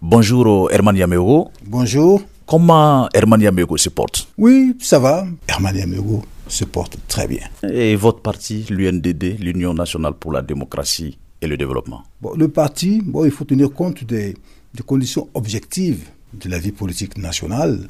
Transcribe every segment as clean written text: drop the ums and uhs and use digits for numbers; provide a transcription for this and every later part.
Bonjour Herman Yameogo. Bonjour. Comment Herman Yameogo se porte? Oui, ça va. Herman Yameogo se porte très bien. Et votre parti, l'UNDD, l'Union nationale pour la démocratie et le développement? Le parti, il faut tenir compte des conditions objectives de la vie politique nationale.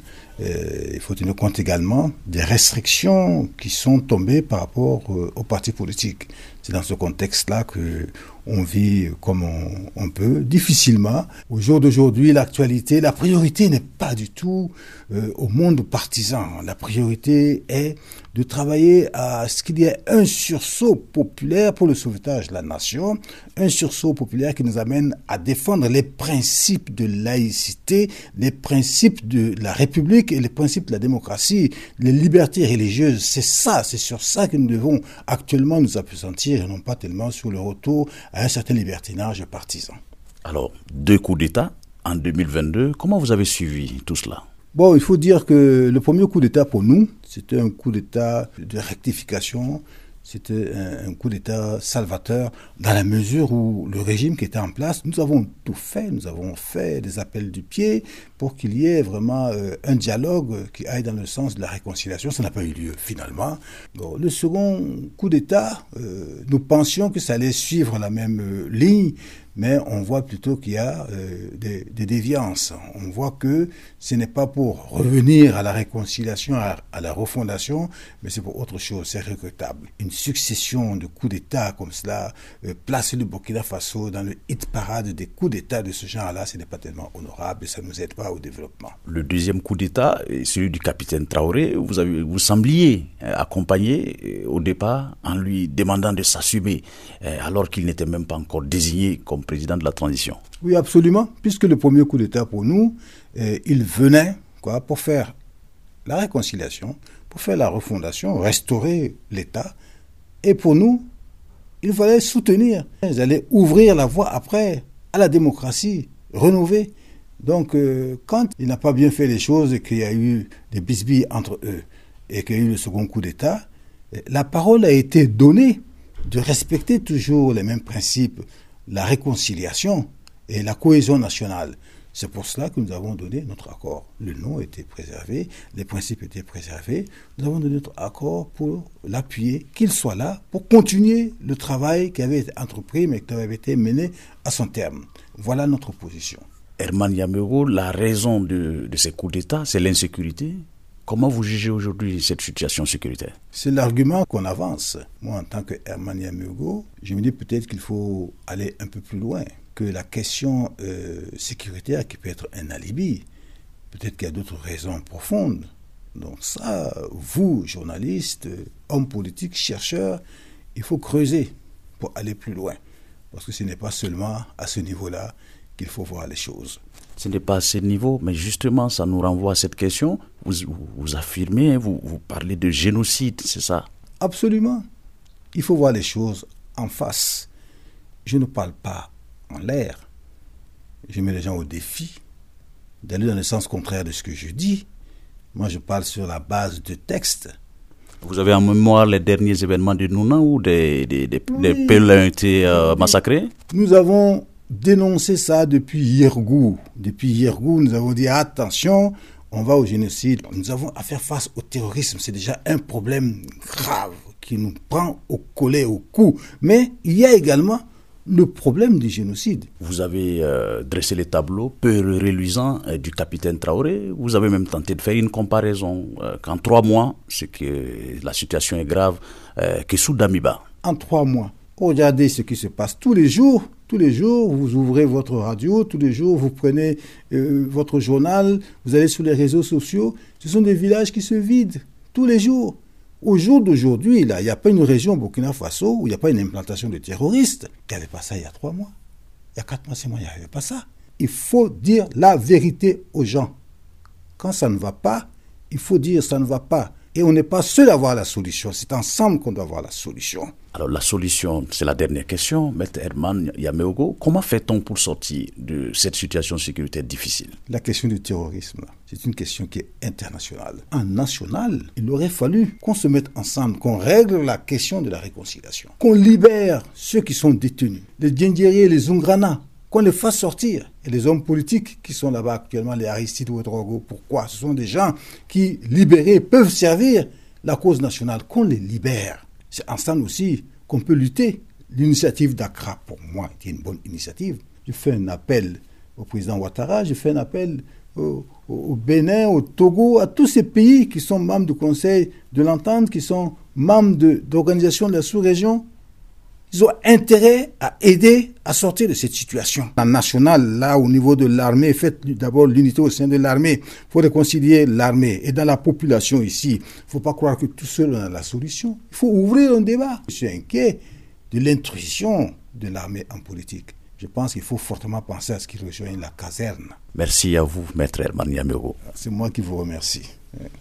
Il faut tenir compte également des restrictions qui sont tombées par rapport aux partis politiques. C'est dans ce contexte-là qu'on vit comme on peut, difficilement. Au jour d'aujourd'hui, l'actualité, la priorité n'est pas du tout au monde partisan. La priorité est de travailler à ce qu'il y ait un sursaut populaire pour le sauvetage de la nation, un sursaut populaire qui nous amène à défendre les principes de laïcité, les principes de la République et les principes de la démocratie, les libertés religieuses. C'est sur ça que nous devons actuellement nous appesantir et non pas tellement sur le retour à un certain libertinage partisan. Alors, 2 coups d'État en 2022, comment vous avez suivi tout cela? Il faut dire que le premier coup d'État pour nous, c'était un coup d'État de rectification, c'était un coup d'État salvateur dans la mesure où le régime qui était en place, nous avons tout fait, nous avons fait des appels du pied pour qu'il y ait vraiment un dialogue qui aille dans le sens de la réconciliation. Ça n'a pas eu lieu finalement. Le second coup d'État, nous pensions que ça allait suivre la même ligne, mais on voit plutôt qu'il y a des déviances. On voit que ce n'est pas pour revenir à la réconciliation, à la refondation, mais c'est pour autre chose, c'est regrettable. Une succession de coups d'État comme cela, placer le Burkina Faso dans le hit-parade des coups d'État de ce genre-là, ce n'est pas tellement honorable et ça ne nous aide pas au développement. Le deuxième coup d'État, celui du capitaine Traoré, vous sembliez accompagné au départ en lui demandant de s'assumer, alors qu'il n'était même pas encore désigné comme président de la transition. Oui, absolument, puisque le premier coup d'État pour nous, il venait pour faire la réconciliation, pour faire la refondation, restaurer l'État. Et pour nous, il fallait soutenir. Ils allaient ouvrir la voie après à la démocratie renouvelée. Donc, quand il n'a pas bien fait les choses et qu'il y a eu des bisbilles entre eux et qu'il y a eu le second coup d'État, la parole a été donnée de respecter toujours les mêmes principes, la réconciliation et la cohésion nationale. C'est pour cela que nous avons donné notre accord. Le nom était préservé, les principes étaient préservés. Nous avons donné notre accord pour l'appuyer, qu'il soit là, pour continuer le travail qui avait été entrepris, mais qui avait été mené à son terme. Voilà notre position. Herman Yameogo, la raison de ces coups d'État, c'est l'insécurité. Comment vous jugez aujourd'hui cette situation sécuritaire? C'est l'argument qu'on avance. Moi, en tant que Herman Yameogo, je me dis peut-être qu'il faut aller un peu plus loin. Que la question sécuritaire qui peut être un alibi, peut-être qu'il y a d'autres raisons profondes. Donc ça, vous, journalistes, hommes politiques, chercheurs, il faut creuser pour aller plus loin. Parce que ce n'est pas seulement à ce niveau-là qu'il faut voir les choses. Ce n'est pas à ce niveau, mais justement, ça nous renvoie à cette question. Vous affirmez, vous parlez de génocide, c'est ça? Absolument. Il faut voir les choses en face. Je ne parle pas en l'air. Je mets les gens au défi d'aller dans le sens contraire de ce que je dis. Moi, je parle sur la base de textes. Vous avez en mémoire les derniers événements de Nouna où des pèlerins ont été massacrés? Nous avons dénoncé ça depuis Yergou. Depuis Yergou, nous avons dit attention, on va au génocide. Nous avons à faire face au terrorisme. C'est déjà un problème grave qui nous prend au collet, au cou. Mais il y a également le problème du génocide. Vous avez dressé les tableaux peu reluisants du capitaine Traoré. Vous avez même tenté de faire une comparaison qu'en 3 mois, c'est que la situation est grave, que sous Damiba. En 3 mois, regardez ce qui se passe tous les jours. Tous les jours, vous ouvrez votre radio, tous les jours, vous prenez votre journal, vous allez sur les réseaux sociaux. Ce sont des villages qui se vident tous les jours. Au jour d'aujourd'hui, là, il n'y a pas une région Burkina Faso où il n'y a pas une implantation de terroristes. Il n'y avait pas ça il y a 3 mois. Il y a 4 mois, 6 mois, il n'y avait pas ça. Il faut dire la vérité aux gens. Quand ça ne va pas, il faut dire ça ne va pas. Et on n'est pas seul à avoir la solution. C'est ensemble qu'on doit avoir la solution. Alors la solution, c'est la dernière question. Maître Herman Yameogo, comment fait-on pour sortir de cette situation sécuritaire difficile? La question du terrorisme, c'est une question qui est internationale. En national, il aurait fallu qu'on se mette ensemble, qu'on règle la question de la réconciliation, qu'on libère ceux qui sont détenus, les Diendéré et les Zungrana, qu'on les fasse sortir. Et les hommes politiques qui sont là-bas actuellement, les Aristide Ouedraogo, pourquoi? Ce sont des gens qui, libérés, peuvent servir la cause nationale, qu'on les libère. C'est ensemble aussi qu'on peut lutter. L'initiative d'Accra, pour moi, est une bonne initiative. Je fais un appel au président Ouattara, je fais un appel au Bénin, au Togo, à tous ces pays qui sont membres du Conseil de l'Entente, qui sont membres d'organisations de la sous-région. Ils ont intérêt à aider à sortir de cette situation. En national, là, au niveau de l'armée, faites d'abord l'unité au sein de l'armée. Il faut réconcilier l'armée. Et dans la population ici, il ne faut pas croire que tout seul on a la solution. Il faut ouvrir un débat. Je suis inquiet de l'intrusion de l'armée en politique. Je pense qu'il faut fortement penser à ce qui rejoigne la caserne. Merci à vous, Maître Herman Yamero. C'est moi qui vous remercie.